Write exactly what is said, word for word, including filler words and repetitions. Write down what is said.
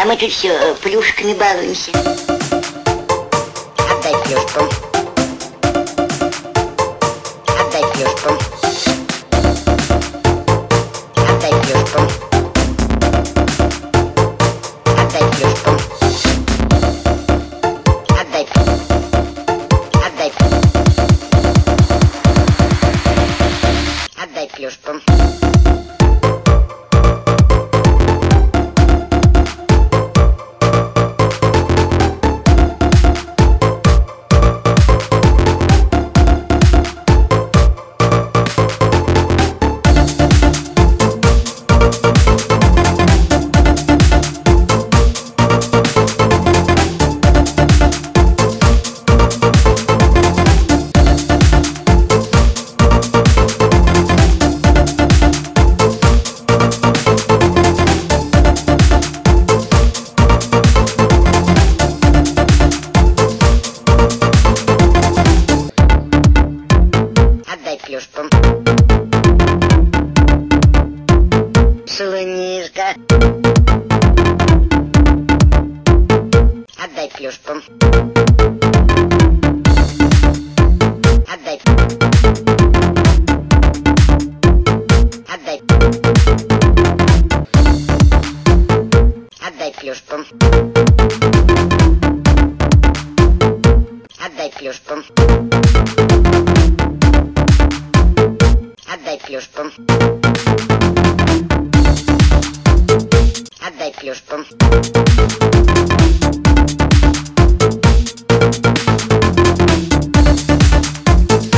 мы тут все плюшками балуемся. Отдай плюшку. Отдай плюшку. Отдай плюшку. Отдай плюшку. Отдай. Отдай. Отдай плюшку. Отдай плюшку. Солонишка. Отдай плюшку. Отдай. Отдай. Отдай плюшку. Отдай плюшку. Отдай плюшку.